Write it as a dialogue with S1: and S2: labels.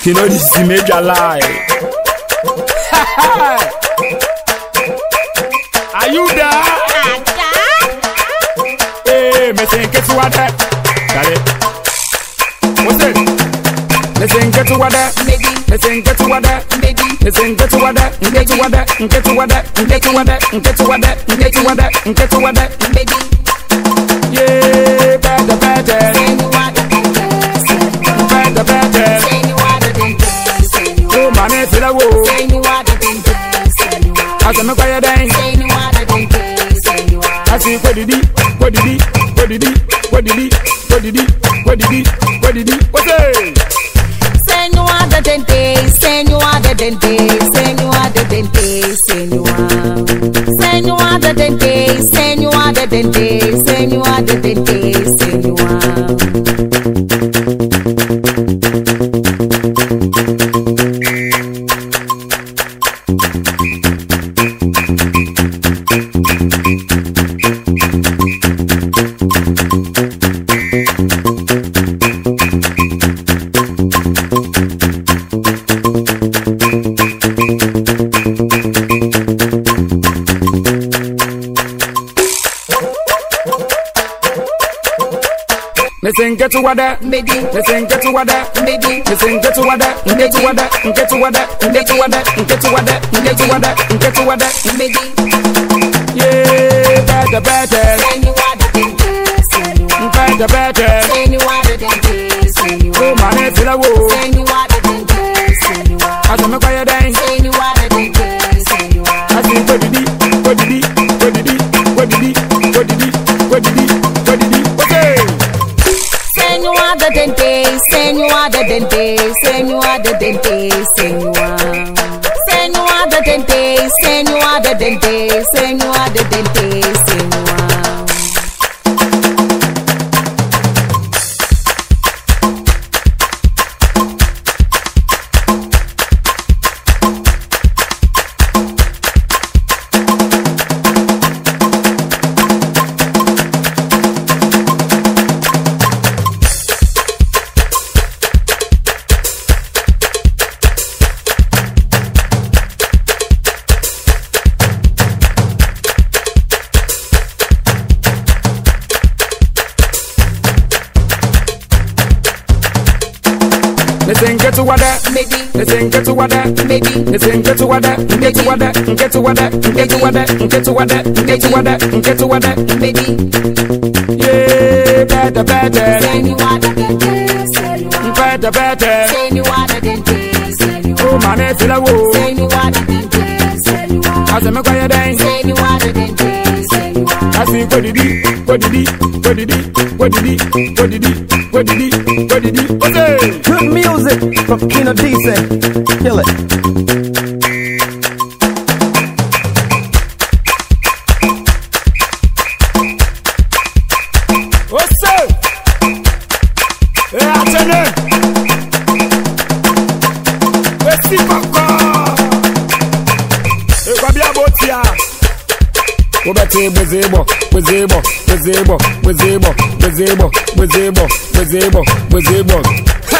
S1: You know this is major lie. Are you there? Hey, me think it's what that. Got it. What's it? Listen, get to what that. Listen, get to what that. Listen, get to what that. Get to what that. Get to what that. Get to what that. Get to what that. Get to what that. Get to what that. Yeah, better, better. Better, better. Oh, man, it's a war. I said, make a dance. I see what did he? What did he? What did he? What did he? What did he? What did he? What did he? What's it?
S2: Senhora dente, senhora dente, senhora dente, senhora dente, senhora dente, senhora dente, senhora.
S1: Listen, get to what that. Listen, get to what that. Listen, get to what that. Get to what that. Get to what that. Get to what that. Get to what that. Get to what that. Get to what that. Yeah, better, better. Better, better. Oh, man, it's a war. I said, make a dance. I see what did he? What did he? What did he? What did he? What did he? What did he? What did he? Okay.
S2: Senhora dente, senhora dente, senhora dente, senhora. Senhora dente, senhora dente, senhora dente, senhora.
S1: Listen, get to what that. Listen, get to what that. Listen, get to what that. Get to what that. Get to what that. Get to what that. Get to what that. Get to what that. Get to what that. Yeah, better, better. Better, better. Oh, man, it's a war. I said, make a dance. I see what did he? What did he? What did he? What did he? What did he? What did he? What did he? What's it?
S3: Good music from Kino DC. Kill it.
S1: What's up? Yeah, Atene. Let's see Papa. Hey, Babi Abotia. Go back to Brazil, Brazil.